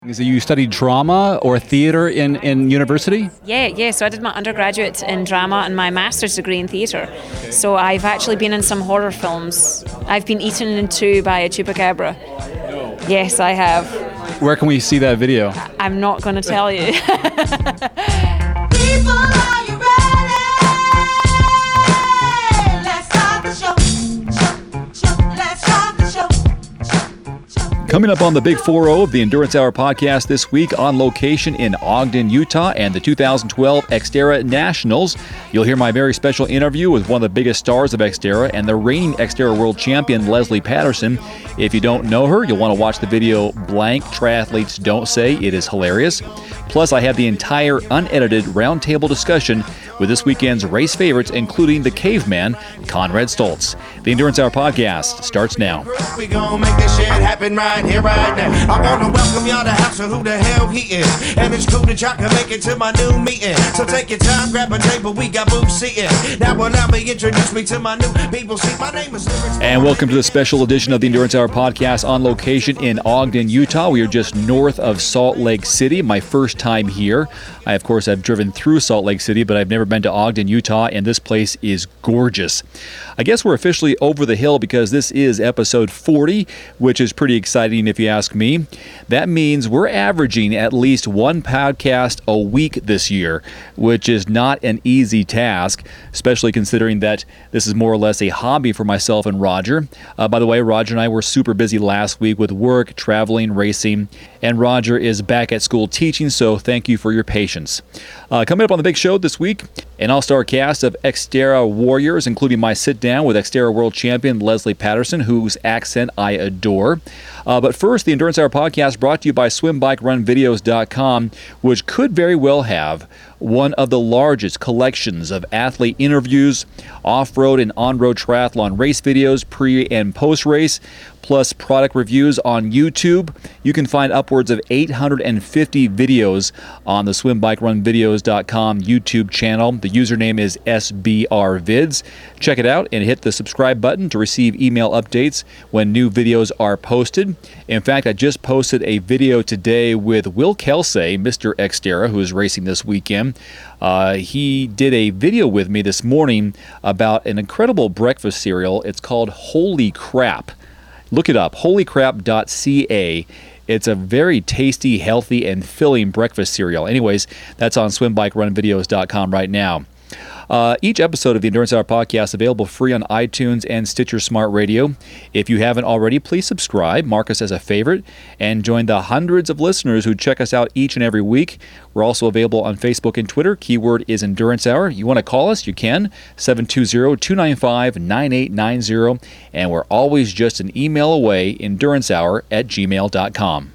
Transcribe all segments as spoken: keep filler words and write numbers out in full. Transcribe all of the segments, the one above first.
Is it you studied drama or theater in, in university? Yeah, yeah. So I did my undergraduate in drama and my master's degree in theatre. Okay. So I've actually been in some horror films. I've been eaten in two by a chupacabra. No. Yes, I have. Where can we see that video? I'm not going to tell you. People, are you ready? Let's start the show. Show, show. Let's start the show. Coming up on the Big four oh of the Endurance Hour podcast this week, on location in Ogden, Utah, and the two thousand twelve Xterra Nationals. You'll hear my very special interview with one of the biggest stars of Xterra and the reigning Xterra World Champion, Leslie Patterson. If you don't know her, you'll want to watch the video Blank Triathletes Don't Say. It is hilarious. Plus, I have the entire unedited roundtable discussion with this weekend's race favorites, including the caveman, Conrad Stoltz. The Endurance Hour podcast starts now. We gon' make this shit happen right here, right now. I wanna welcome y'all to House of Who the Hell He Is. And it's cool that y'all can make it to my new meeting. So take your time, grab a table, we got booths seating. Now allow me introduce me to my new people. See, my name is Lyrics. And welcome to the special edition of the Endurance Hour podcast, on location in Ogden, Utah. We are just north of Salt Lake City. My first time here. I, of course, have driven through Salt Lake City, but I've never been to Ogden, Utah, and this place is gorgeous. I guess we're officially over the hill because this is episode forty, which is pretty exciting if you ask me. That means we're averaging at least one podcast a week this year, which is not an easy task, especially considering that this is more or less a hobby for myself and Roger. Uh, by the way, Roger and I were super busy last week with work, traveling, racing, and Roger is back at school teaching, so thank you for your patience. Uh, coming up on the big show this week, an all-star cast of Xterra warriors, including my sit-down with Xterra World Champion Leslie Patterson, whose accent I adore. Uh, but first, the Endurance Hour podcast brought to you by swim bike run videos dot com, which could very well have one of the largest collections of athlete interviews, off-road and on-road triathlon race videos, pre- and post-race, plus product reviews on YouTube. You can find upwards of eight hundred fifty videos on the swim bike run videos dot com YouTube channel. The username is S B R Vids. Check it out and hit the subscribe button to receive email updates when new videos are posted. In fact, I just posted a video today with Will Kelsey, Mister Xterra, who is racing this weekend. Uh, he did a video with me this morning about an incredible breakfast cereal. It's called Holy Crap. Look it up, holy crap dot c a. It's a very tasty, healthy, and filling breakfast cereal. Anyways, that's on swim bike run videos dot com right now. Uh, each episode of the Endurance Hour podcast is available free on iTunes and Stitcher Smart Radio. If you haven't already, please subscribe, mark us as a favorite, and join the hundreds of listeners who check us out each and every week. We're also available on Facebook and Twitter. Keyword is Endurance Hour. You want to call us? You can. seven two zero, two nine five, nine eight nine zero. And we're always just an email away, endurance hour at gmail dot com.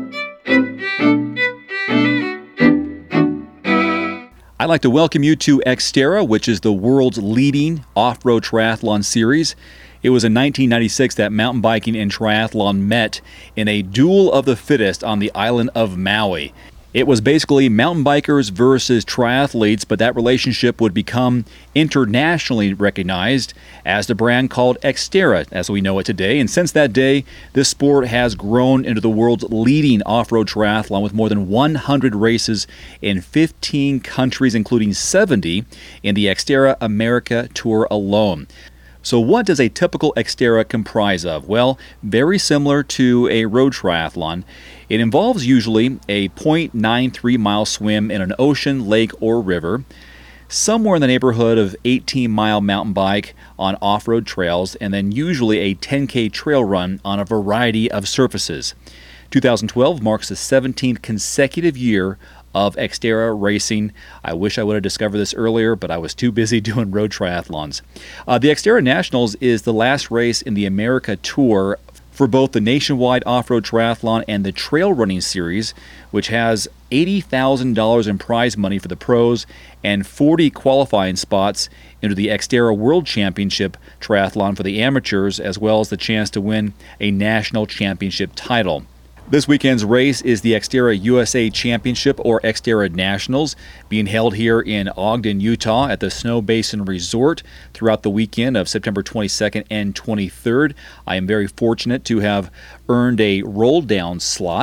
I'd like to welcome you to Xterra, which is the world's leading off-road triathlon series. It was in nineteen ninety-six that mountain biking and triathlon met in a duel of the fittest on the island of Maui. It was basically mountain bikers versus triathletes, but that relationship would become internationally recognized as the brand called Xterra, as we know it today. And since that day, this sport has grown into the world's leading off-road triathlon with more than one hundred races in fifteen countries, including seventy in the Xterra America Tour alone. So what does a typical Xterra comprise of? Well, very similar to a road triathlon. It involves usually a zero point nine three mile swim in an ocean, lake, or river, somewhere in the neighborhood of eighteen mile mountain bike on off-road trails, and then usually a ten K trail run on a variety of surfaces. two thousand twelve marks the seventeenth consecutive year of Xterra racing. I wish I would have discovered this earlier, but I was too busy doing road triathlons. Uh, the Xterra Nationals is the last race in the America Tour for both the nationwide off-road triathlon and the trail running series, which has eighty thousand dollars in prize money for the pros and forty qualifying spots into the Xterra World Championship triathlon for the amateurs, as well as the chance to win a national championship title. This weekend's race is the Xterra U S A Championship, or Xterra Nationals, being held here in Ogden, Utah at the Snow Basin Resort throughout the weekend of September twenty-second and twenty-third. I am very fortunate to have earned a roll-down slot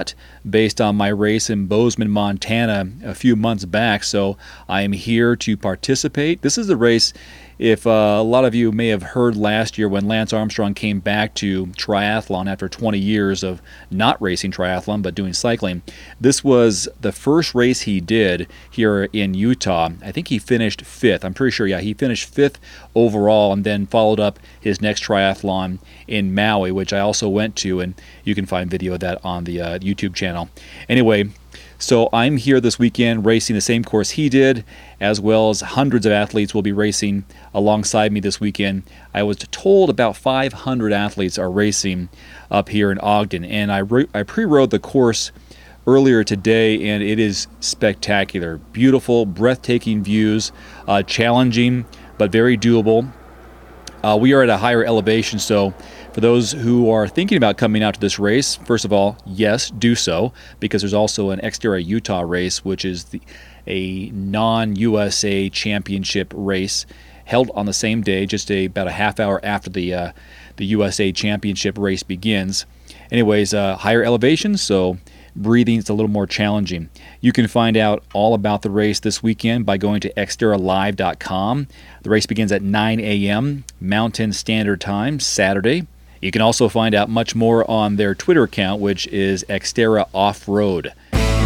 based on my race in Bozeman, Montana a few months back. So I am here to participate. This is the race, if uh, a lot of you may have heard last year when Lance Armstrong came back to triathlon after twenty years of not racing triathlon but doing cycling. This was the first race he did here in Utah. I think he finished fifth. I'm pretty sure, yeah, he finished fifth overall, and then followed up his next triathlon in Maui, which I also went to, and you can find video of that on the uh, YouTube channel. Anyway, so I'm here this weekend racing the same course he did, as well as hundreds of athletes will be racing alongside me this weekend. I was told about five hundred athletes are racing up here in Ogden, and I, re- I pre-rode the course earlier today, and it is spectacular. Beautiful, breathtaking views, uh, challenging, but very doable. Uh, we are at a higher elevation, so for those who are thinking about coming out to this race, first of all, yes, do so, because there's also an Xterra Utah race, which is the, a non-U S A championship race held on the same day, just a, about a half hour after the uh, the U S A championship race begins. Anyways, uh, higher elevation, so breathing is a little more challenging. You can find out all about the race this weekend by going to xterra live dot com. The race begins at nine a.m. Mountain Standard Time, Saturday. You can also find out much more on their Twitter account, which is Xterra Off-Road.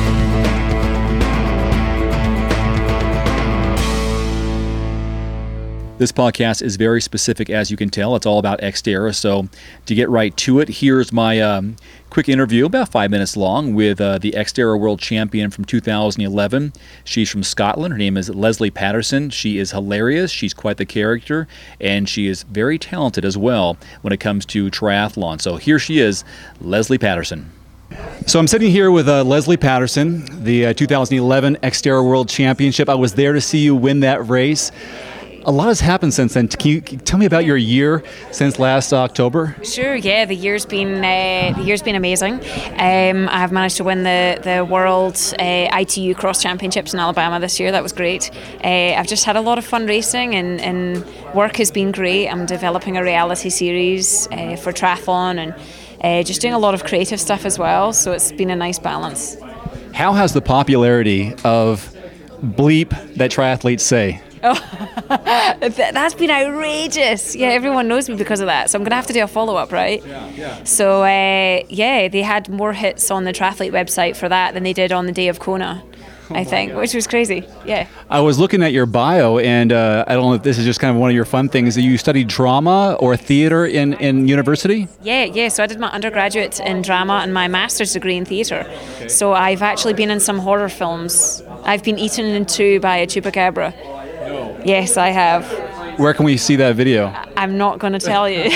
This podcast is very specific, as you can tell. It's all about Xterra. So to get right to it, here's my um, quick interview, about five minutes long, with uh, the Xterra World Champion from two thousand eleven. She's from Scotland. Her name is Leslie Patterson. She is hilarious. She's quite the character, and she is very talented as well when it comes to triathlon. So here she is, Leslie Patterson. So I'm sitting here with uh, Leslie Patterson, the uh, two thousand eleven Xterra World Championship. I was there to see you win that race. A lot has happened since then. Can you tell me about your year since last October? Sure. Yeah, the year's been uh, the year's been amazing. Um, I've managed to win the the World uh, I T U Cross Championships in Alabama this year. That was great. Uh, I've just had a lot of fun racing, and, and work has been great. I'm developing a reality series uh, for triathlon, and uh, just doing a lot of creative stuff as well. So it's been a nice balance. How has the popularity of bleep that triathletes say? Oh, that's been outrageous. Yeah, everyone knows me because of that. So I'm going to have to do a follow-up, right? Yeah, yeah. So, uh, yeah, they had more hits on the Triathlete website for that than they did on the day of Kona, oh I think, God. Which was crazy. Yeah. I was looking at your bio, and uh, I don't know if this is just kind of one of your fun things. You studied drama or theater in, in university? Yeah, yeah. So I did my undergraduate in drama and my master's degree in theater. Okay. So I've actually been in some horror films. I've been eaten in two by a chupacabra. No. Yes, I have. Where can we see that video? I'm not going to tell you.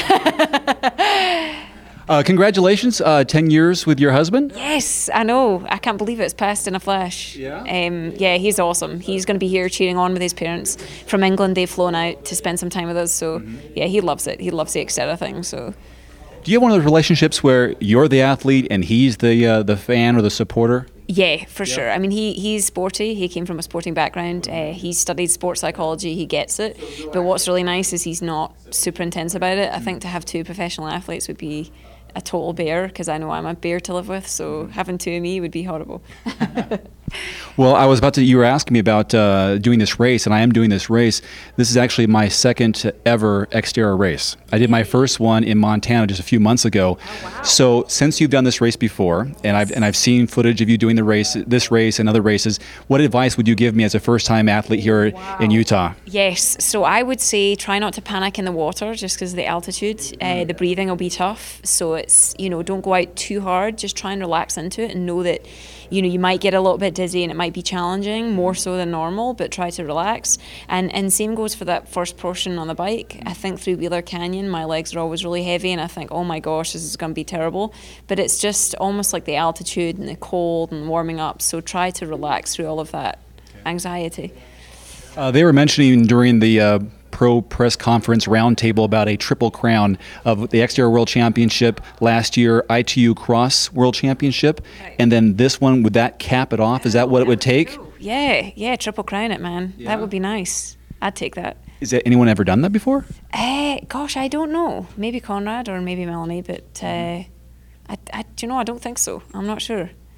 uh, congratulations, uh, ten years with your husband? Yes, I know. I can't believe it's passed in a flash. Yeah? Um, yeah, he's awesome. He's going to be here cheering on with his parents. From England, they've flown out to spend some time with us. So, mm-hmm. yeah, he loves it. He loves the Xterra thing. So. Do you have one of those relationships where you're the athlete and he's the uh, the fan or the supporter? Yeah, for yeah. sure. I mean, he he's sporty. He came from a sporting background. Uh, he studied sports psychology. He gets it. But what's really nice is he's not super intense about it. I think to have two professional athletes would be a total bear, because I know I'm a bear to live with. So having two of me would be horrible. Well, I was about to, you were asking me about uh, doing this race, and I am doing this race. This is actually my second ever Xterra race. I did my first one in Montana just a few months ago. Oh, wow. So since you've done this race before, and I've and I've seen footage of you doing the race, this race and other races, what advice would you give me as a first-time athlete here wow. in Utah? Yes, so I would say try not to panic in the water just because of the altitude. Uh, the breathing will be tough, so it's, you know, don't go out too hard. Just try and relax into it and know that, you know, you might get a little bit dizzy and it might be challenging, more so than normal, but try to relax. And and same goes for that first portion on the bike. I think through Wheeler Canyon, my legs are always really heavy and I think, oh my gosh, this is going to be terrible. But it's just almost like the altitude and the cold and warming up. So try to relax through all of that anxiety. Uh, they were mentioning during the uh, Pro Press Conference roundtable about a triple crown of the Xterra World Championship last year, I T U Cross World Championship, right. and then this one, would that cap it off? Is that what it would take? Yeah, yeah, triple crown it, man. Yeah. That would be nice. I'd take that. Is that anyone ever done that before? Uh, gosh, I don't know. Maybe Conrad or maybe Melanie, but uh, I, I, do you know, I don't think so. I'm not sure.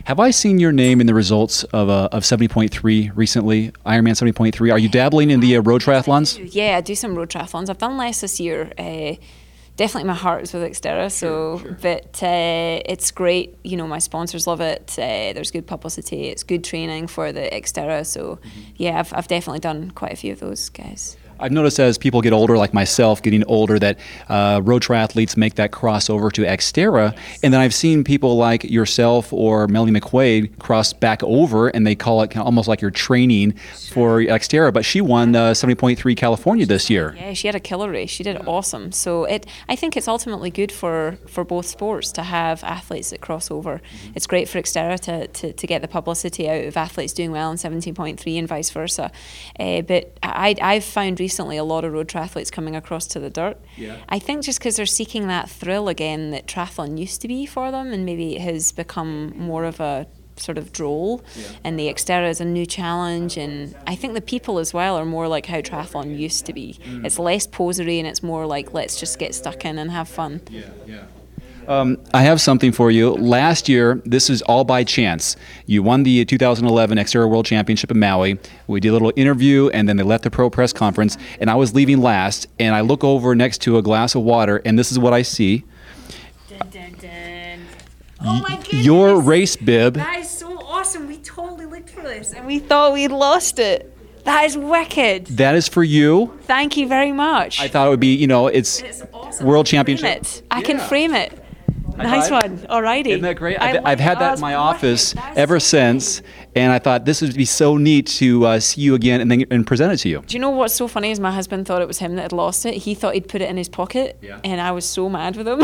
Have I seen your name in the results of uh, of seventy point three recently, Ironman seventy point three? Are you dabbling in the uh, road triathlons? Yeah, I do some road triathlons. I've done less this year. Uh, definitely my heart is with Xterra, so, Sure, sure. but uh, it's great. You know, my sponsors love it. Uh, there's good publicity. It's good training for the Xterra. So, yeah, I've, I've definitely done quite a few of those guys. I've noticed as people get older, like myself, getting older, that uh, road triathletes make that crossover to Xterra. And then I've seen people like yourself or Melanie McQuaid cross back over, and they call it kind of almost like you're training for Xterra. But she won uh, seventy point three California this year. Yeah, she had a killer race. She did awesome. So it, I think it's ultimately good for, for both sports to have athletes that cross over. Mm-hmm. It's great for Xterra to, to, to get the publicity out of athletes doing well in seventeen point three and vice versa. Uh, but I, I've found recently a lot of road triathletes coming across to the dirt. Yeah. I think just because they're seeking that thrill again that triathlon used to be for them, and maybe it has become more of a sort of droll, yeah. And the Xterra is a new challenge, and I think the people as well are more like how triathlon used to be. Mm. It's less posery and it's more like let's just get stuck in and have fun. Yeah, yeah. Um, I have something for you. Last year, this is all by chance. You won the two thousand eleven Xterra World Championship in Maui. We did a little interview, and then they left the pro press conference, and I was leaving last, and I look over next to a glass of water, and this is what I see. Dun, dun, dun. Oh my goodness. Your race bib. That is so awesome. We totally looked for this, and we thought we'd lost it. That is wicked. That is for you. Thank you very much. I thought it would be, you know, it's, it's awesome. World I Championship. Frame it. I Yeah. can frame it. Nice one. Alrighty. Isn't that great? I I've, love I've had it. that Oh, in my it's office wicked. That's ever so since, funny. and I thought this would be so neat to uh, see you again and then and present it to you. Do you know what's so funny is my husband thought it was him that had lost it. He thought he'd put it in his pocket, Yeah. and I was so mad with him.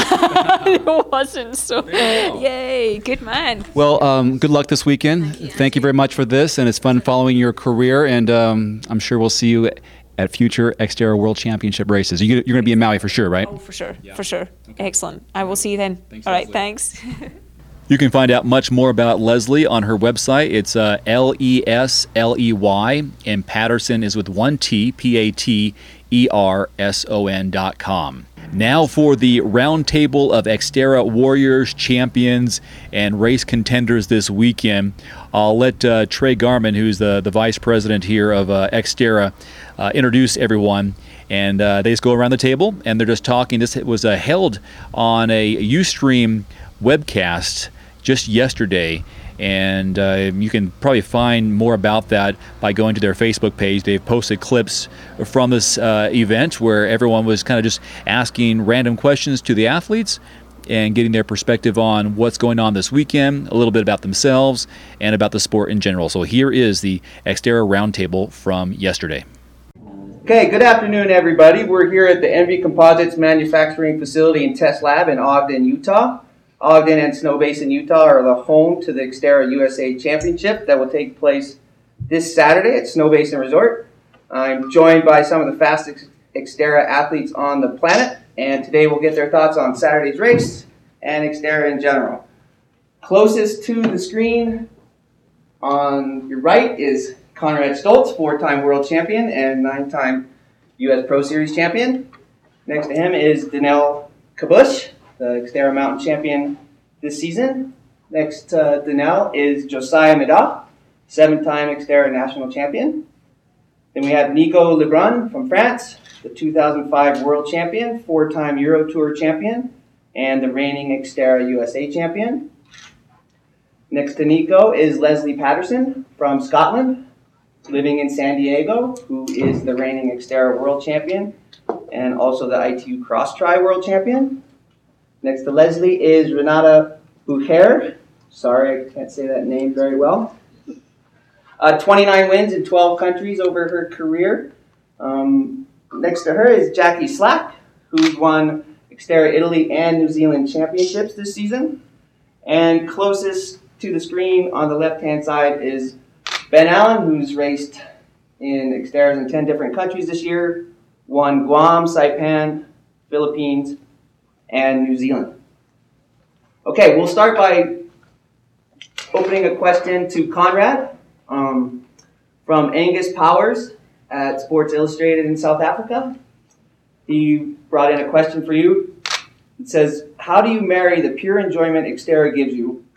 It wasn't, so yay, good man. Well, um, good luck this weekend. Thank you. Thank you very much for this, and it's fun following your career, and um, I'm sure we'll see you at future Xterra World Championship races. You, you're going to be in Maui for sure, right? Oh, for sure, for sure. Excellent. I will see you then. Thanks, All right, Leslie. thanks. You can find out much more about Leslie on her website. It's uh, L E S L E Y, and Patterson is with one T, P A T E R S O N dot com. Now for the roundtable of Xterra warriors, champions, and race contenders this weekend. I'll let uh, Trey Garman, who's the, the vice president here of uh, Xterra, uh, introduce everyone. And uh, they just go around the table, and they're just talking. This was uh, held on a Ustream webcast just yesterday, and uh, you can probably find more about that by going to their Facebook page. They've posted clips from this uh, event where everyone was kind of just asking random questions to the athletes and getting their perspective on what's going on this weekend, a little bit about themselves, and about the sport in general. So here is the Xterra Roundtable from yesterday. Okay, good afternoon, everybody. We're here at the Envy Composites Manufacturing Facility and Test Lab in Ogden, Utah. Ogden and Snow Basin, Utah are the home to the Xterra U S A Championship that will take place this Saturday at Snow Basin Resort. I'm joined by some of the fastest Xterra athletes on the planet, and today we'll get their thoughts on Saturday's race and Xterra in general. Closest to the screen on your right is Conrad Stoltz, four-time world champion and nine-time U S Pro Series champion. Next to him is Danelle Kabush, the Xterra Mountain champion this season. Next to Danelle is Josiah Mida, seven-time Xterra national champion. Then we have Nico Lebrun from France, the two thousand five world champion, four-time Euro Tour champion, and the reigning Xterra U S A champion. Next to Nico is Leslie Patterson from Scotland, living in San Diego, who is the reigning Xterra world champion and also the I T U Cross Tri world champion. Next to Leslie is Renata Bucher. Sorry, I can't say that name very well. Uh, twenty-nine wins in twelve countries over her career. Um, next to her is Jackie Slack, who's won Xterra Italy and New Zealand championships this season. And closest to the screen on the left-hand side is Ben Allen, who's raced in Xterras in ten different countries this year, won Guam, Saipan, Philippines, and New Zealand. Okay, we'll start by opening a question to Conrad um, from Angus Powers at Sports Illustrated in South Africa. He brought in a question for you. It says, how do you marry the pure enjoyment Xterra gives you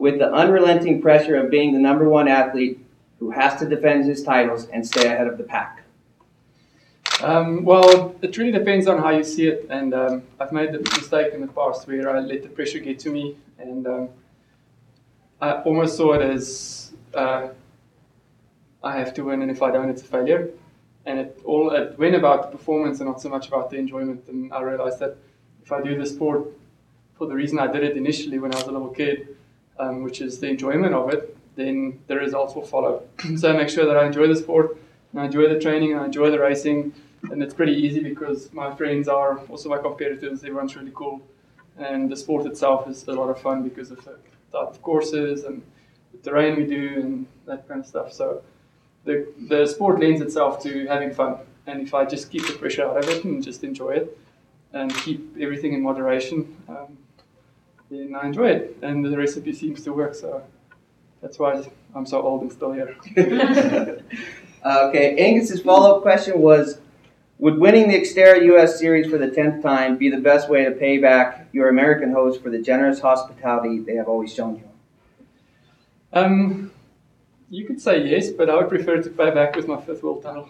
with the unrelenting pressure of being the number one athlete who has to defend his titles and stay ahead of the pack? Um, well, it really depends on how you see it, and um, I've made the mistake in the past where I let the pressure get to me, and um, I almost saw it as uh, I have to win, and if I don't, it's a failure. And it all it went about the performance and not so much about the enjoyment. And I realized that if I do the sport for the reason I did it initially when I was a little kid, um, which is the enjoyment of it, then the results will follow. So I make sure that I enjoy the sport, and I enjoy the training, and I enjoy the racing. And it's pretty easy because my friends are also my competitors. Everyone's really cool. And the sport itself is a lot of fun because of the type of courses and the terrain we do and that kind of stuff. So the the sport lends itself to having fun. And if I just keep the pressure out of it and just enjoy it and keep everything in moderation, um, then I enjoy it. And the recipe seems to work. So that's why I'm so old and still here. Okay, Angus's follow-up question was, would winning the Xterra U S Series for the tenth time be the best way to pay back your American hosts for the generous hospitality they have always shown you? Um, you could say yes, but I would prefer to pay back with my fifth world title.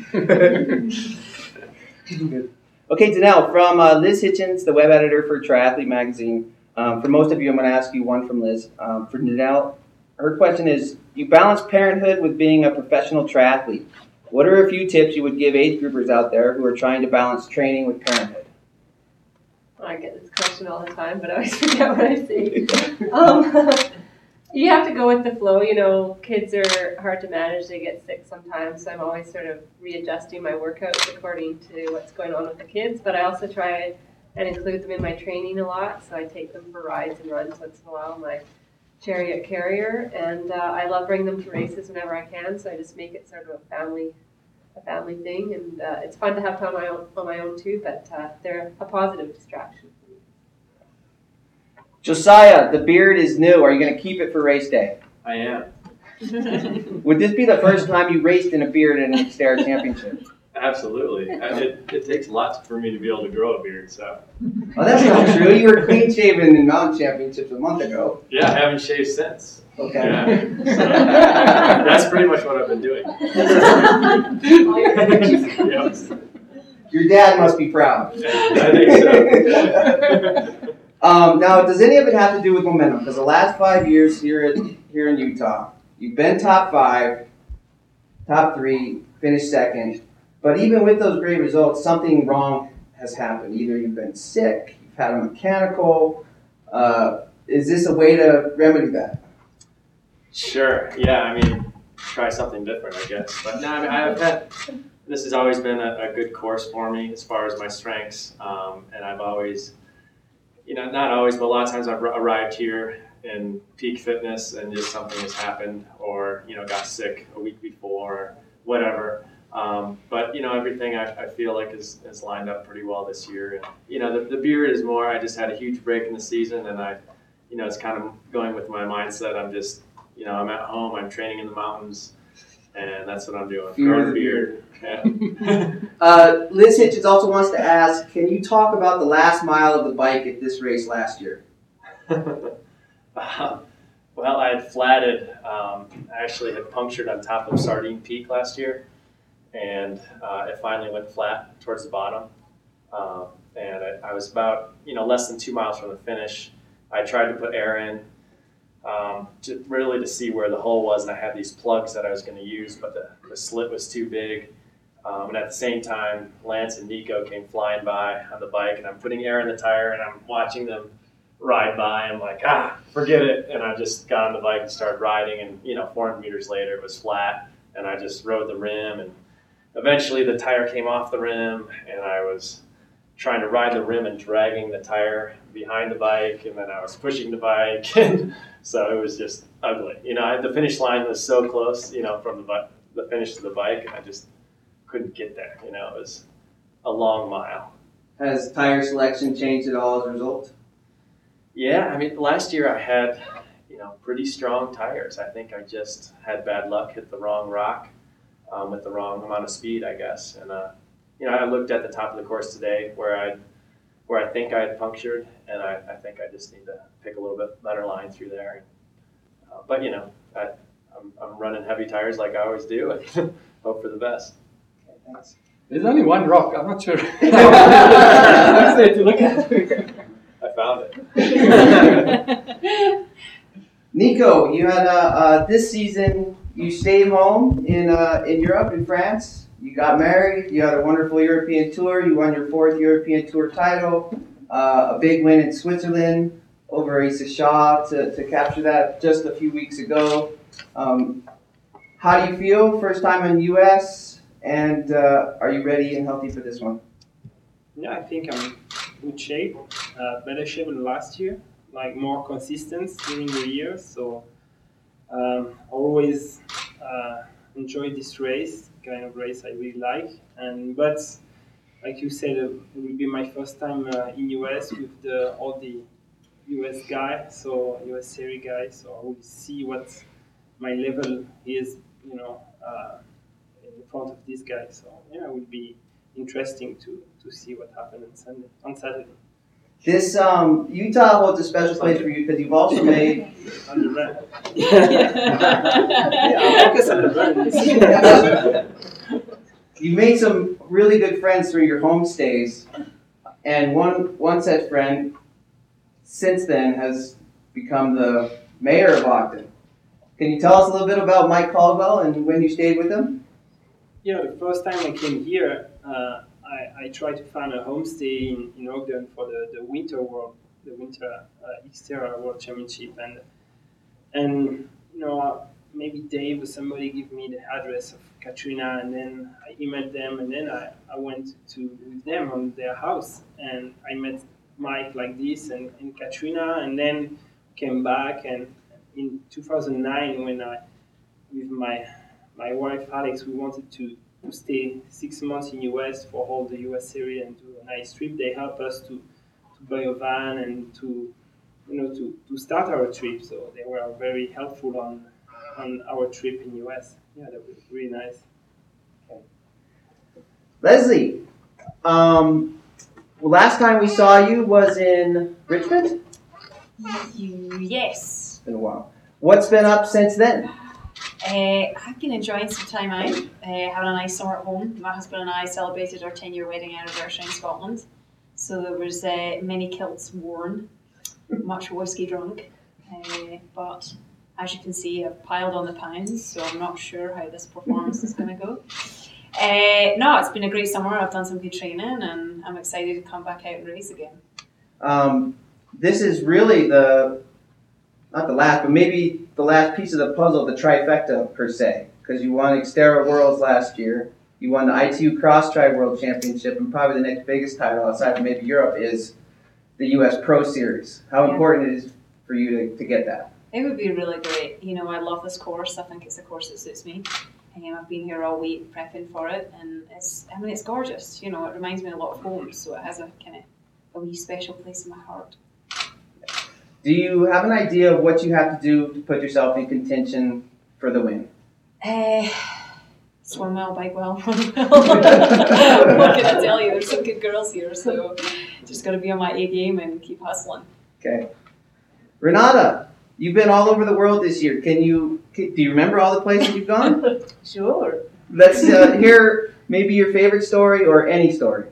Okay, Danelle, from uh, Liz Hitchens, the web editor for Triathlete Magazine. Um, for most of you, I'm going to ask you one from Liz. Um, for Danelle, her question is, you balance parenthood with being a professional triathlete. What are a few tips you would give age groupers out there who are trying to balance training with parenthood? I get this question all the time, but I always forget what I say. um, you have to go with the flow. You know, kids are hard to manage. They get sick sometimes, so I'm always sort of readjusting my workouts according to what's going on with the kids. But I also try and include them in my training a lot, so I take them for rides and runs once in a while, my chariot carrier, and uh, I love bringing them to races whenever I can, so I just make it sort of a family a family thing, and uh, it's fun to have time on my own, on my own too, but uh, they're a positive distraction for me. Josiah, the beard is new. Are you going to keep it for race day? I am. Would this be the first time you raced in a beard in an Xterra championship? Absolutely. It, it takes lots for me to be able to grow a beard, so. Oh, that's not true. You were clean shaven in mountain championships a month ago. Yeah, I haven't shaved since. Okay. Yeah. So, that's pretty much what I've been doing. Yep. Your dad must be proud. I think so. um, now, does any of it have to do with momentum? Because the last five years here at, here in Utah, you've been top five, top three, finished second. But even with those great results, something wrong has happened. Either you've been sick, you've had a mechanical. Uh, is this a way to remedy that? Sure. Yeah, I mean, try something different, I guess. But no, I mean, I've had, this has always been a, a good course for me as far as my strengths. Um, and I've always, you know, not always, but a lot of times I've arrived here in peak fitness and just something has happened, or, you know, got sick a week before, or whatever. Um, but, you know, everything I, I feel like is, is lined up pretty well this year. And, you know, the, the beard is more, I just had a huge break in the season, and I, you know, it's kind of going with my mindset. I'm just, you know, I'm at home, I'm training in the mountains, and that's what I'm doing. Growing a beard. Yeah. uh, Liz Hitchens also wants to ask, can you talk about the last mile of the bike at this race last year? uh, well, I had flatted. Um, I actually had punctured on top of Sardine Peak last year, and uh, it finally went flat towards the bottom. Um, and I, I was about, you know, less than two miles from the finish. I tried to put air in, um, to really to see where the hole was, and I had these plugs that I was going to use, but the, the slit was too big. Um, and at the same time, Lance and Nico came flying by on the bike, and I'm putting air in the tire, and I'm watching them ride by. I'm like, ah, forget it. And I just got on the bike and started riding, and, you know, four hundred meters later, it was flat, and I just rode the rim, and eventually the tire came off the rim, and I was trying to ride the rim and dragging the tire behind the bike, and then I was pushing the bike, and so it was just ugly. You know, the finish line was so close, you know, from the the finish to the bike, and I just couldn't get there. You know, it was a long mile. Has tire selection changed at all as a result? Yeah, I mean, last year I had, you know, pretty strong tires. I think I just had bad luck, hit the wrong rock um, with the wrong amount of speed, I guess, and uh, you know, I looked at the top of the course today where I, where I think I had punctured, and I, I think I just need to pick a little bit better line through there. Uh, but you know, I, I'm, I'm running heavy tires like I always do, and hope for the best. Okay, thanks. There's only one rock. I'm not sure. I'm there to look at. I found it. Nico, you had uh, uh, this season. You stayed home in uh, in Europe, in France. You got married. You had a wonderful European tour. You won your fourth European Tour title. Uh, a big win in Switzerland over Issa Shaw to, to capture that just a few weeks ago. Um, how do you feel? First time in the U S, and uh, are you ready and healthy for this one? Yeah, I think I'm in good shape. Uh, better shape than last year. Like more consistent during the year. So um, always uh, enjoy this race, kind of race I really like. And but like you said, uh, it will be my first time uh, in U S with the, all the U S guys, so U S series guys. So I will see what my level is, you know, uh, in front of these guys. So yeah, it will be interesting to, to see what happens on Sunday, on Saturday. This um, Utah holds a special place for you because you've also made. On the run. Yeah, I'll focus on the run. You've made some really good friends through your homestays, and one one such friend since then has become the mayor of Ogden. Can you tell us a little bit about Mike Caldwell and when you stayed with him? Yeah, the first time I came here, uh, I, I tried to find a homestay in, in Ogden for the, the winter world, the winter uh, Xterra World Championship, and and you know uh, maybe Dave or somebody give me the address of Katrina, and then I emailed them, and then I, I went to with them on their house, and I met Mike like this and, and Katrina, and then came back, and in two thousand nine when I with my my wife Alex we wanted to. to stay six months in U S for all the U S series and do a nice trip. They helped us to, to buy a van and to you know to, to start our trip. So they were very helpful on on our trip in U S. Yeah, that was really nice. Okay. Leslie, um, well, last time we saw you was in Richmond? Yes. It's been a while. What's been up since then? Uh, I've been enjoying some time out, uh, having a nice summer at home. My husband and I celebrated our ten-year wedding anniversary in Scotland. So there was uh, many kilts worn, much whiskey drunk. Uh, but as you can see, I've piled on the pounds, so I'm not sure how this performance is going to go. Uh, no, it's been a great summer. I've done some good training, and I'm excited to come back out and race again. Um, this is really the, not the last, but maybe the last piece of the puzzle, the trifecta per se, because you won Xterra Worlds last year, you won the I T U Cross Tri World Championship, and probably the next biggest title outside of maybe Europe is the U S Pro Series. How Yeah. important it is for you to, to get that? It would be really great. You know, I love this course. I think it's a course that suits me. Um, I've been here all week prepping for it, and it's, I mean, it's gorgeous. You know, it reminds me a lot of home, so it has a kind of a wee special place in my heart. Do you have an idea of what you have to do to put yourself in contention for the win? Uh, swim well, bike well, run well. What can I tell you? There's some good girls here, so just got to be on my A game and keep hustling. Okay. Renata, you've been all over the world this year. Can you, can, do you remember all the places you've gone? Sure. Let's uh, hear maybe your favorite story or any story.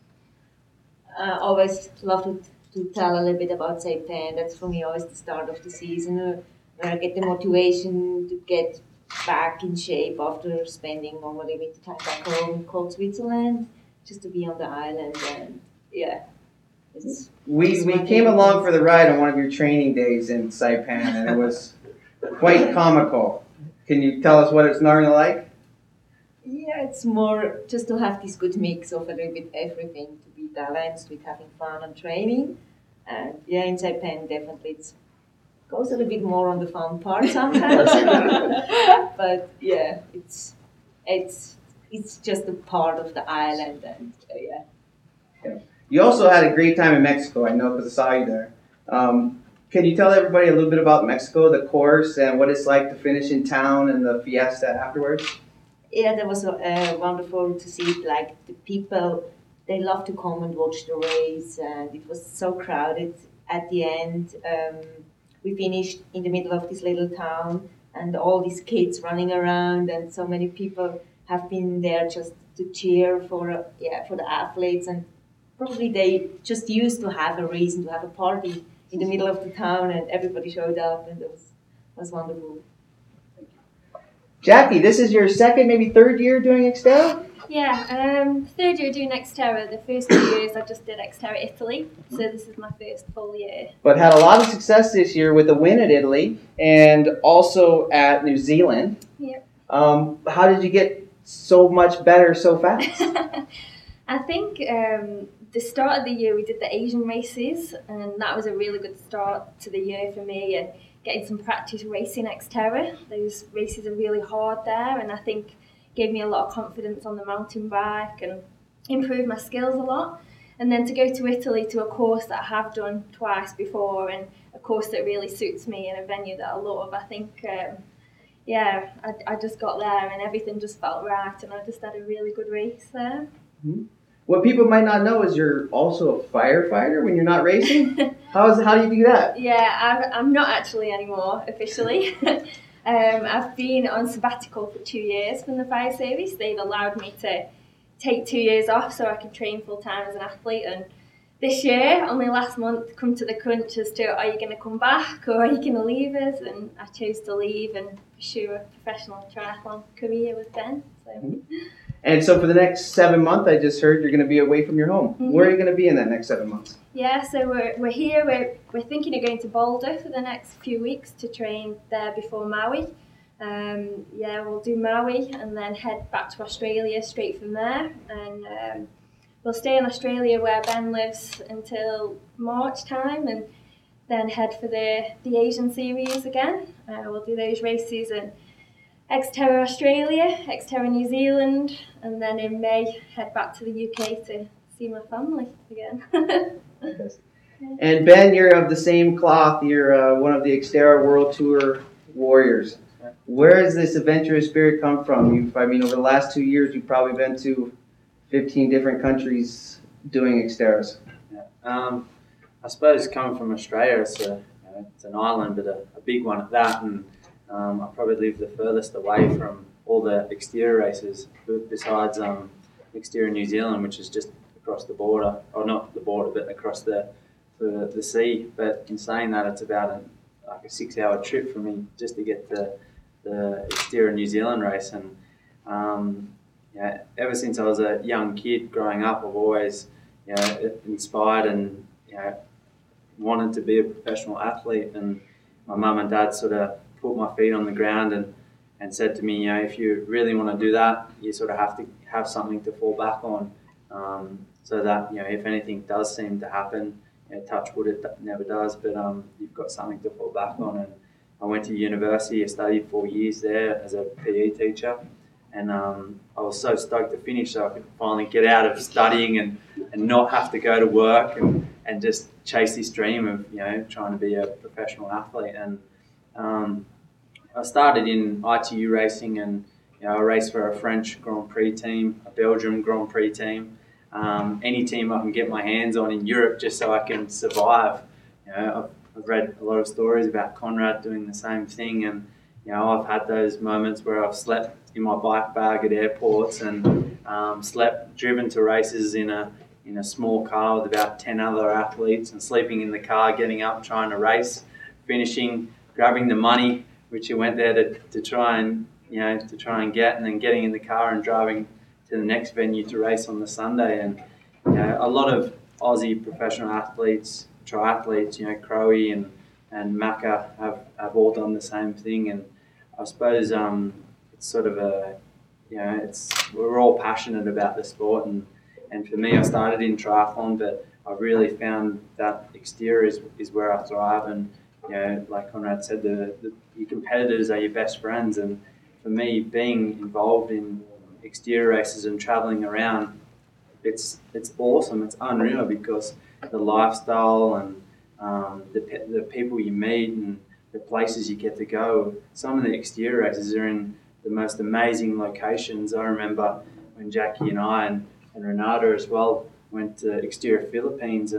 I always love to, to tell a little bit about Saipan. That's for me always the start of the season, uh, where I get the motivation to get back in shape after spending normally winter time back home in cold Switzerland, just to be on the island. And yeah, it's, We, it's we my came favorite along place. for the ride on one of your training days in Saipan, and it was quite comical. Can you tell us what it's normally like? Yeah, it's more just to have this good mix of a little bit everything, to be balanced with having fun and training. And yeah, in Saipan definitely it goes a little bit more on the fun part sometimes. But yeah, it's it's it's just a part of the island, and uh, yeah. Yeah. You also had a great time in Mexico, I know, because I saw you there. Um, can you tell everybody a little bit about Mexico, the course, and what it's like to finish in town and the fiesta afterwards? Yeah, that was uh, wonderful to see. Like the people, they love to come and watch the race, and it was so crowded at the end. Um, we finished in the middle of this little town, and all these kids running around, and so many people have been there just to cheer for uh, yeah for the athletes, and probably they just used to have a reason to have a party in the middle of the town, and everybody showed up, and it was was wonderful. Jackie, this is your second, maybe third year doing Xterra? Yeah, um, third year doing Xterra. The first two years I just did Xterra Italy, so this is my first full year. But had a lot of success this year with a win at Italy and also at New Zealand. Yep. Um, how did you get so much better so fast? I think um, the start of the year we did the Asian races, and that was a really good start to the year for me, and getting some practice racing Xterra. Those races are really hard there, and I think gave me a lot of confidence on the mountain bike and improved my skills a lot. And then to go to Italy to a course that I have done twice before, and a course that really suits me in a venue that I love, I think, um, yeah, I, I just got there and everything just felt right, and I just had a really good race there. Mm-hmm. What people might not know is you're also a firefighter when you're not racing. How is how do you do that? Yeah, I'm, I'm not actually anymore officially. um, I've been on sabbatical for two years from the fire service. They've allowed me to take two years off so I can train full time as an athlete. And this year, only last month, come to the crunch as to are you going to come back or are you going to leave us? And I chose to leave and pursue a professional triathlon career with Ben. So. Mm-hmm. And so for the next seven months, I just heard you're going to be away from your home. Mm-hmm. Where are you going to be in that next seven months? Yeah, so we're, we're here. We're, we're thinking of going to Boulder for the next few weeks to train there before Maui. Um, yeah, we'll do Maui and then head back to Australia straight from there. And um, we'll stay in Australia where Ben lives until March time, and then head for the, the Asian series again. Uh, we'll do those races and Xterra Australia, Xterra New Zealand, and then in May head back to the U K to see my family again. And Ben, you're of the same cloth. You're uh, one of the Xterra World Tour warriors. Where does this adventurous spirit come from? You've, I mean, over the last two years, you've probably been to fifteen different countries doing Xterras. Yeah. Um, I suppose coming from Australia, it's, a, you know, it's an island, but a, a big one at that, and Um, I probably live the furthest away from all the Xterra races, besides um, Xterra New Zealand, which is just across the border, or not the border, but across the the, the sea. But in saying that, it's about a, like a six-hour trip for me just to get to the Xterra New Zealand race. And um, yeah, ever since I was a young kid growing up, I've always you know, inspired and you know, wanted to be a professional athlete. And my mum and dad sort of put my feet on the ground and, and said to me, you know, if you really want to do that, you sort of have to have something to fall back on, um, so that, you know, if anything does seem to happen, you know, touch wood, it never does, but um, you've got something to fall back on. And I went to university, I studied four years there as a P E teacher, and um, I was so stoked to finish so I could finally get out of studying and, and not have to go to work and, and just chase this dream of, you know, trying to be a professional athlete. And Um, I started in I T U racing, and you know, I raced for a French Grand Prix team, a Belgium Grand Prix team, um, any team I can get my hands on in Europe just so I can survive. You know, I've, I've read a lot of stories about Conrad doing the same thing, and you know, I've had those moments where I've slept in my bike bag at airports and um, slept, driven to races in a in a small car with about ten other athletes, and sleeping in the car, getting up, trying to race, finishing, grabbing the money, which you went there to, to try and you know to try and get, and then getting in the car and driving to the next venue to race on the Sunday. And you know, a lot of Aussie professional athletes, triathletes, you know, Crowe and and Macca have, have all done the same thing. And I suppose um, it's sort of a you know it's we're all passionate about the sport, and and for me, I started in triathlon, but I really found that Xterra is is where I thrive. And you know, like Conrad said, the, the your competitors are your best friends, and for me, being involved in Xterra races and traveling around, it's it's awesome. It's unreal because the lifestyle and um, the the people you meet and the places you get to go. Some of the Xterra races are in the most amazing locations. I remember when Jackie and I and, and Renata as well went to Xterra Philippines, and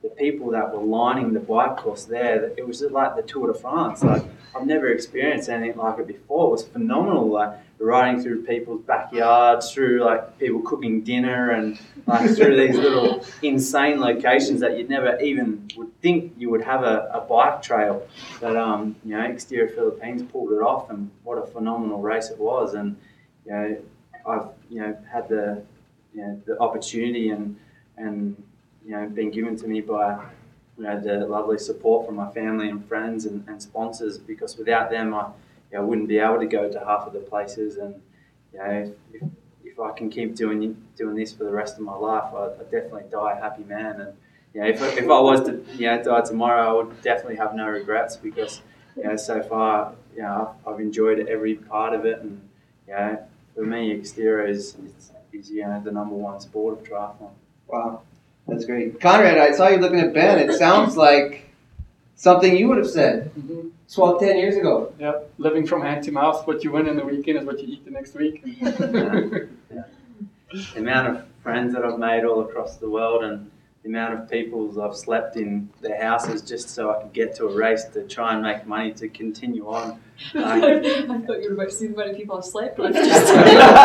the people that were lining the bike course there, it was just like the Tour de France. Like, I've never experienced anything like it before. It was phenomenal, like riding through people's backyards, through like people cooking dinner, and like through these little insane locations that you'd never even would think you would have a, a bike trail. But um, you know, Exterior Philippines pulled it off, and what a phenomenal race it was. And you know, I've you know had the you know the opportunity and and you know been given to me by you know the lovely support from my family and friends and, and sponsors, because without them I you know, wouldn't be able to go to half of the places. And you know if, if I can keep doing doing this for the rest of my life, I I'd definitely die a happy man. And you know if, if I was to you know die tomorrow, I would definitely have no regrets, because you know so far you know I've, I've enjoyed every part of it. And you know for me, Exterior is, is, is you know the number one sport of triathlon. Wow. That's great. Conrad, I saw you looking at Ben. It sounds like something you would have said Mm-hmm. twelve, ten years ago. Yep, living from hand to mouth. What you win in the weekend is what you eat the next week. Yeah. Yeah. The amount of friends that I've made all across the world, and the amount of people I've slept in their houses just so I could get to a race to try and make money to continue on. Um, I thought you were about to see the amount of people I've slept with. Just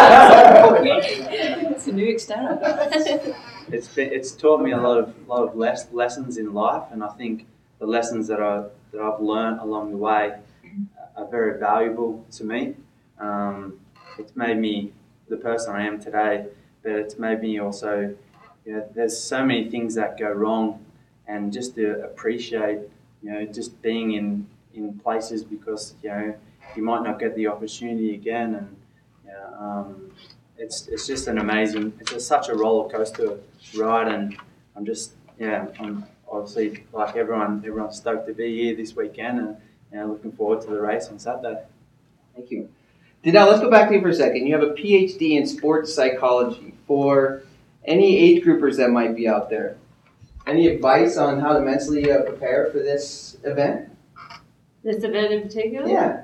it's a new Xterra. It's been, it's taught me a lot of lot of less lessons in life, and I think the lessons that I that I've learned along the way are very valuable to me. Um, it's made me the person I am today, but it's made me also. You know, there's so many things that go wrong, and just to appreciate, you know, just being in, in places, because you know you might not get the opportunity again, and you know, um, it's it's just an amazing. It's a, such a roller coaster ride, and I'm just yeah, I'm obviously like everyone, everyone's stoked to be here this weekend, and you know, looking forward to the race on Saturday. Thank you. Now let's go back to you for a second. You have a P H D in sports psychology. For any age groupers that might be out there, any advice on how to mentally uh, prepare for this event? This event in particular? Yeah.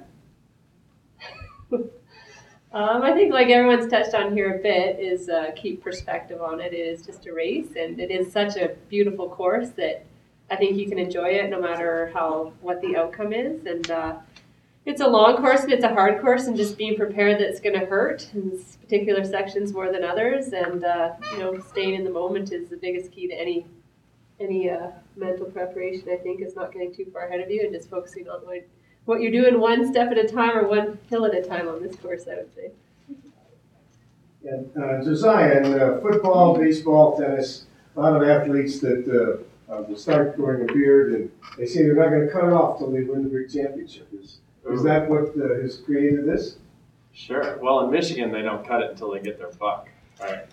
um, I think, like everyone's touched on here a bit, is uh, keep perspective on it. It is just a race, and it is such a beautiful course that I think you can enjoy it no matter how what the outcome is. And uh, it's a long course and it's a hard course, and just being prepared that it's going to hurt in particular sections more than others, and uh, you know, staying in the moment is the biggest key to any any uh, mental preparation. I think is not getting too far ahead of you and just focusing on what what you're doing one step at a time or one hill at a time on this course, I would say. Yeah, uh, Josiah, in uh, football, baseball, tennis, a lot of athletes that uh, uh, will start growing a beard, and they say they're not going to cut it off till they win the big championship. Is, is that what uh, has created this? Sure. Well, in Michigan, they don't cut it until they get their buck. Right.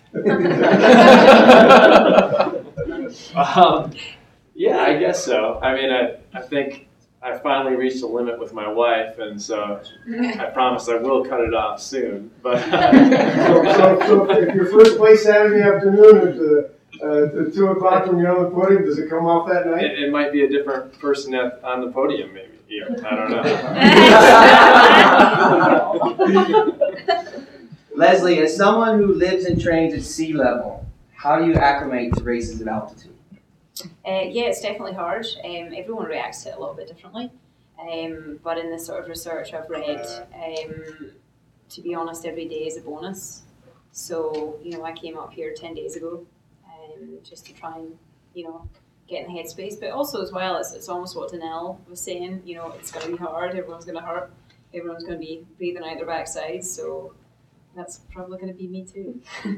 um, yeah, I guess so. I mean, I, I think I finally reached a limit with my wife, and so I promise I will cut it off soon. But so, so, so if your first place Saturday afternoon at the, uh, at two o'clock when you're on the podium, does it come off that night? it, it might be a different person at, on the podium, maybe. Yeah, I don't know. Leslie, as someone who lives and trains at sea level, how do you acclimate to races at altitude? Uh, yeah, it's definitely hard. Um, everyone reacts to it a little bit differently. Um, but in the sort of research I've read, um, to be honest, every day is a bonus. So, you know, I came up here ten days ago um, just to try and, you know, get in the headspace. But also as well, it's, it's almost what Danelle was saying, you know, it's going to be hard, everyone's going to hurt, everyone's going to be breathing out their backsides. So that's probably going to be me too.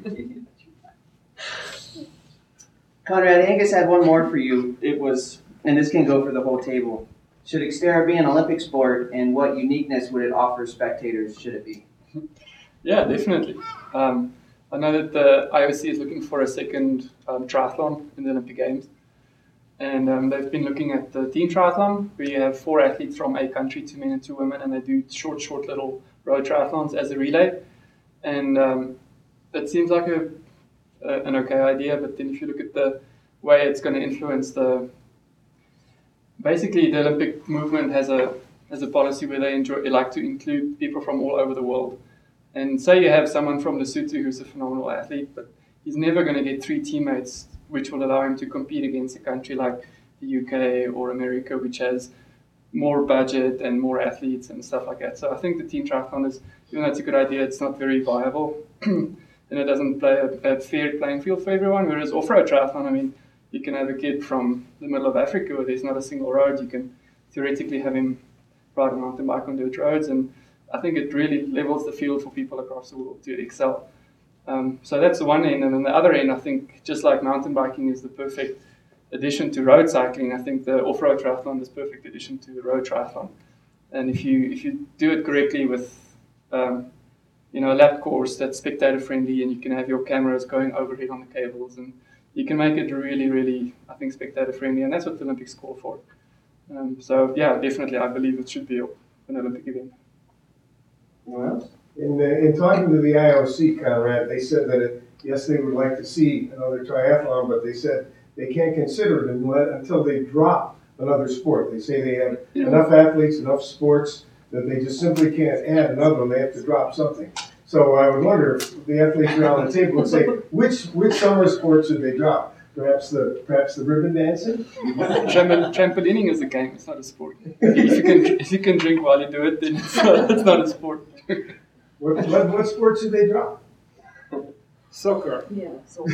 Conrad, Angus had one more for you. It was, and this can go for the whole table. Should Xterra be an Olympic sport, and what uniqueness would it offer spectators should it be? Yeah, definitely. Um, I know that the I O C is looking for a second um, triathlon in the Olympic Games. And um, they've been looking at the team triathlon, where you have four athletes from a country, two men and two women, and they do short, short little road triathlons as a relay. And um, it seems like a, a an okay idea, but then if you look at the way it's going to influence the, basically the Olympic movement has a has a policy where they enjoy, like to include people from all over the world. And say you have someone from Lesotho who's a phenomenal athlete, but he's never going to get three teammates which will allow him to compete against a country like the U K or America, which has more budget and more athletes and stuff like that. So I think the team triathlon is, even though it's a good idea, it's not very viable. And it doesn't play a, a fair playing field for everyone. Whereas off-road triathlon, I mean, you can have a kid from the middle of Africa where there's not a single road. You can theoretically have him ride a mountain bike on dirt roads. And I think it really levels the field for people across the world to excel. Um, so that's the one end. And on the other end, I think just like mountain biking is the perfect addition to road cycling, I think the off-road triathlon is perfect addition to the road triathlon. And if you if you do it correctly with um, you know, a lap course that's spectator friendly, and you can have your cameras going overhead on the cables, and you can make it really, really, I think, spectator friendly, and that's what the Olympics call for. Um, so yeah, definitely, I believe it should be an Olympic event. Well, in, uh, in talking to the I O C, Conrad, they said that it, yes, they would like to see another triathlon, but they said they can't consider it until they drop another sport. They say they have Yeah. enough athletes, enough sports, that they just simply can't add another one. They have to drop something. So I would wonder if the athletes around the table would say, which which summer sports should they drop? Perhaps the perhaps the ribbon dancing? Trampol- trampolining is a game, it's not a sport. If you can, if you can drink while you do it, then it's not, it's not a sport. What, what, what sports should they drop? Soccer. Yeah, so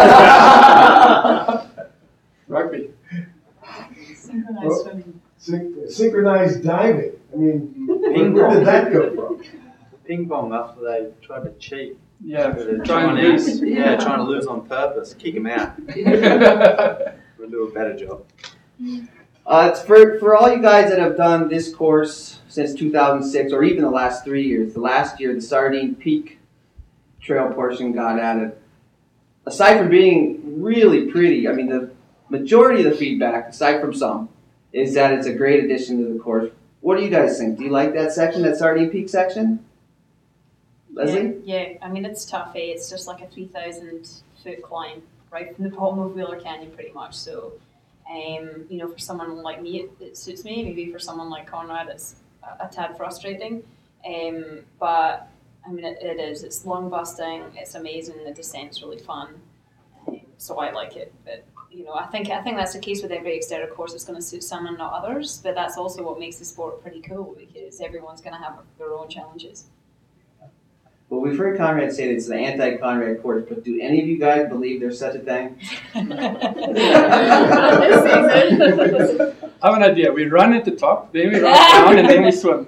Rugby. synchronized Well, swimming. syn- synchronized diving. I mean, Ping where pong. did that go from? Ping pong after they tried to cheat. Yeah, The try and Chinese, lose. yeah, trying to lose on purpose. Kick them out. We'll do a better job. Uh, it's for, for all you guys that have done this course since two thousand six, or even the last three years. The last year, the Sardine Peak trail portion got added. Aside from being really pretty, I mean, the majority of the feedback, aside from some, is that it's a great addition to the course. What do you guys think? Do you like that section, that Sardine Peak section? Leslie? Yeah, yeah, I mean, it's tough, eh? It's just like a three thousand foot climb right from the bottom of Wheeler Canyon, pretty much. So, um, you know, for someone like me, it, it suits me. Maybe for someone like Conrad, it's a, a tad frustrating. Um, but, I mean, it, it is. It's long busting. It's amazing. The descent's really fun. Um, so I like it. But, you know, I think I think that's the case with every Xterra course. It's going to suit some and not others. But that's also what makes the sport pretty cool, because everyone's going to have their own challenges. Well, we've heard Conrad say that it's the anti-Conrad course, but do any of you guys believe there's such a thing? I have an idea. We run at the top, then we run down, and then we swim.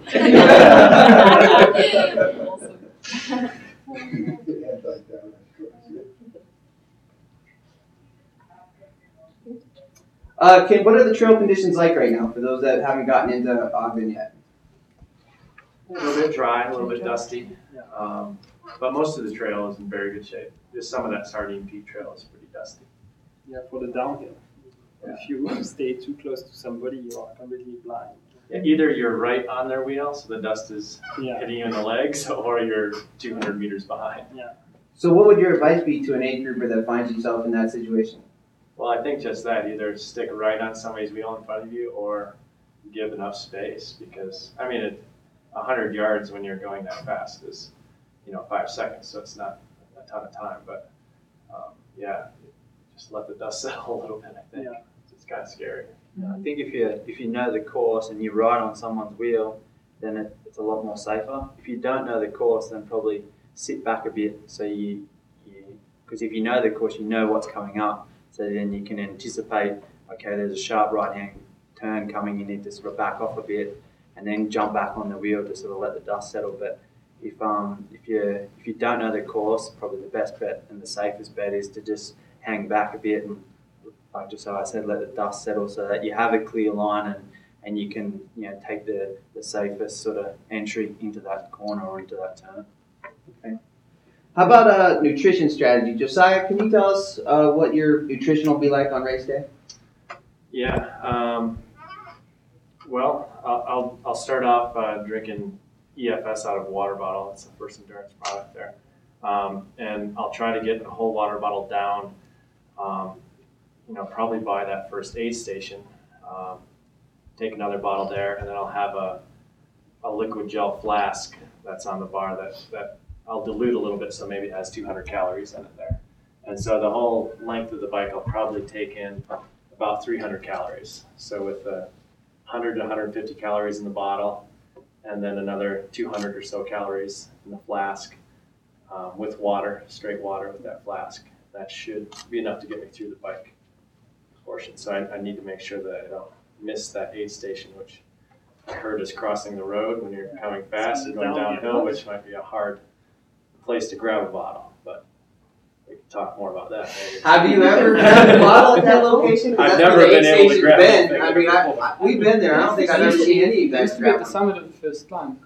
Uh, Kim, what are the trail conditions like right now for those that haven't gotten into Ogden yet? A little bit dry, a little bit dusty, um, but most of the trail is in very good shape. Just some of that Sardine Peak trail is pretty dusty. Yeah, for the downhill. If you stay too close to somebody, you are completely blind. Yeah, either you're right on their wheel, so the dust is Yeah. hitting you in the legs, or you're two hundred meters behind. Yeah. So what would your advice be to an age grouper that finds himself in that situation? Well, I think just that, either stick right on somebody's wheel in front of you or give enough space, because, I mean, it, one hundred yards when you're going that fast is, you know, five seconds, so it's not a ton of time, but, um, yeah, just let the dust settle a little bit, I think. Yeah. It's kind of scary. I think if you if you know the course and you ride on someone's wheel, then it, it's a lot more safer. If you don't know the course, then probably sit back a bit, so you because if you know the course, you know what's coming up, so then you can anticipate. Okay, there's a sharp right hand turn coming. You need to sort of back off a bit, and then jump back on the wheel to sort of let the dust settle. But if um if you if you don't know the course, probably the best bet and the safest bet is to just hang back a bit and, like just how I said, let the dust settle so that you have a clear line and, and you can, you know, take the, the safest sort of entry into that corner or into that turn. Okay. How about a nutrition strategy? Josiah, can you tell us uh, what your nutrition will be like on race day? Yeah, um, well, I'll, I'll, I'll start off uh, drinking E F S out of a water bottle. It's the first endurance product there. Um, and I'll try to get a whole water bottle down, um, you know, probably by that first aid station. Um, take another bottle there, and then I'll have a, a liquid gel flask that's on the bar that, that I'll dilute a little bit, so maybe it has two hundred calories in it there. And so the whole length of the bike, I'll probably take in about three hundred calories. So with uh, one hundred to one hundred fifty calories in the bottle, and then another two hundred or so calories in the flask um, with water, straight water with that flask. That should be enough to get me through the bike portion. So I, I need to make sure that I don't miss that aid station, which I heard is crossing the road when you're coming fast and going downhill, which might be a hard place to grab a bottle. But we can talk more about that maybe. Have you ever grabbed a bottle at that location? 'Cause I've that's never where the been aid able to station's grab been. it. I mean, I, I, we've been there. I don't think I've ever seen any of you guys Used to be at grab the one. summit of the first climb.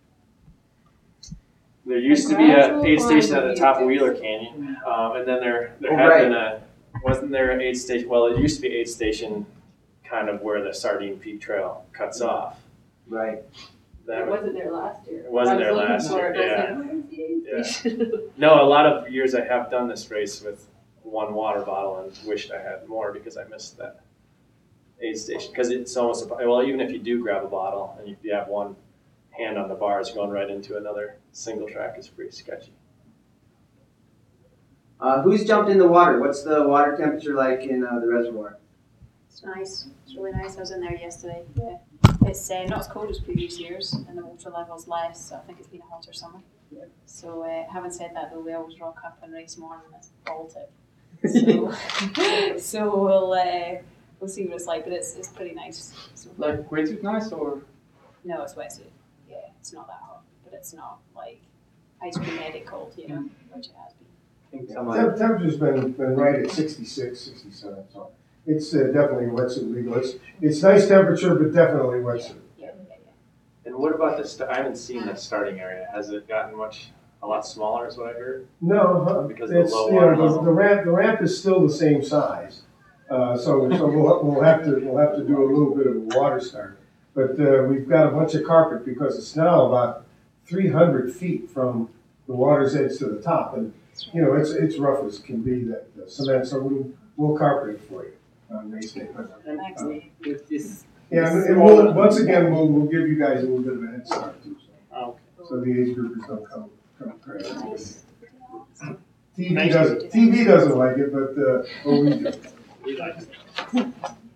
There used to be an aid station at the top of Wheeler Canyon, um, and then there there Oh, had right. been a wasn't there an aid station? Well, it used to be aid station, kind of where the Sardine Peak Trail cuts off. Right. That It wasn't there last year. It wasn't I was there looking last for year, it, and I yeah. was like, "Where's the aid station?" No, a lot of years I have done this race with one water bottle and wished I had more because I missed that aid station. Because it's almost, well, even if you do grab a bottle and if you have one hand on the bars, going right into another single track is pretty sketchy. Uh, who's jumped in the water? What's the water temperature like in uh, the reservoir? It's nice. It's really nice. I was in there yesterday. Yeah. It's uh, not as cold as previous years, and the water level's less. So I think it's been a hotter summer. Yeah. So, uh, having said that, though, we always rock up and race morning and it's Baltic. So, so we'll uh, we'll see what it's like, but it's it's pretty nice. So, Like wetsuit nice or? no, it's wetsuit. Yeah, it's not that hot, but it's not like ice cream headache cold, you know, which it has been. Temp- Temperature's been, been right at sixty-six, sixty-seven, so it's uh, definitely wetsuit legal. It's, it's nice temperature, but definitely wetsuit. Yeah, yeah, yeah. And what about the, st- I haven't seen the starting area. Has it gotten much, a lot smaller is what I heard? No, huh? Because of the it's, low you water know, the, level? the ramp, the ramp is still the same size. Uh, so, so we'll, we'll have to, we'll have to do a little bit of a water start. But, uh, we've got a bunch of carpet because it's now about three hundred feet from the water's edge to the top. And, you know, it's, it's rough as can be, that the cement, so we'll, we'll carpet it for you on race day. But, Thanks, uh, Dave. With this, yeah, and, this and all- we'll, once again, we'll, we'll give you guys a little bit of a head start too, so, Ah, okay. so the age groupers don't come, come crazy. Nice. T V doesn't, T V doesn't like it, but, uh, but we do. We like it.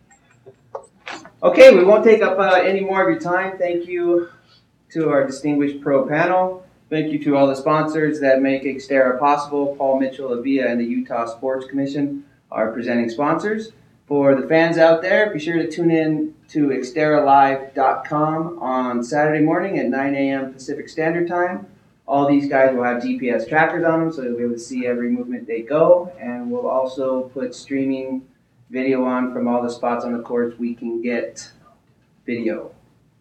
Okay, we won't take up uh, any more of your time. Thank you to our distinguished pro panel. Thank you to all the sponsors that make Xterra possible. Paul Mitchell, Avia, and the Utah Sports Commission are presenting sponsors. For the fans out there, be sure to tune in to Xterra Live dot com on Saturday morning at nine a.m. Pacific Standard Time. All these guys will have G P S trackers on them, so you'll be able to see every movement they go. And we'll also put streaming video on from all the spots on the course we can get video.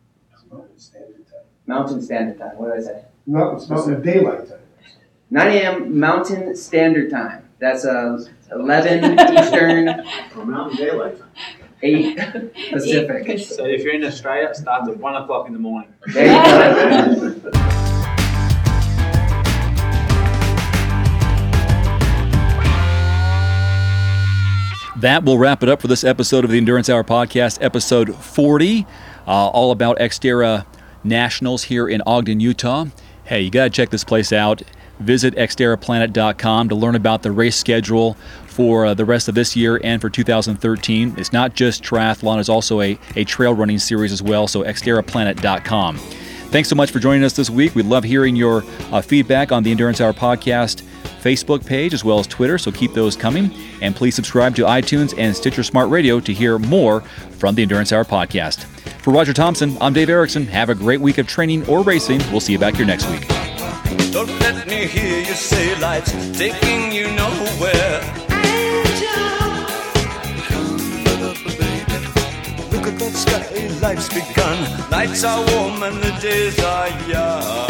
Mountain Standard Time. What did I say? No, it's Mountain Daylight Time. nine a.m. Mountain Standard Time. That's uh, eleven Eastern, Or Mountain Daylight Time. eight Pacific. So if you're in Australia, it starts at one o'clock in the morning. There you go. That will wrap it up for this episode of the Endurance Hour Podcast, episode forty, uh, all about Xterra Nationals here in Ogden, Utah. Hey, you got to check this place out. Visit Xterra Planet dot com to learn about the race schedule for uh, the rest of this year and for two thousand thirteen. It's not just triathlon, it's also a, a trail running series as well, so Xterra Planet dot com. Thanks so much for joining us this week. We'd love hearing your uh, feedback on the Endurance Hour Podcast Facebook page as well as Twitter, so keep those coming. And please subscribe to iTunes and Stitcher Smart Radio to hear more from the Endurance Hour Podcast. For Roger Thompson, I'm Dave Erickson. Have a great week of training or racing. We'll see you back here next week. Don't let me hear you say life's taking you nowhere. Look at that sky, life's begun. Nights are warm and the days are young.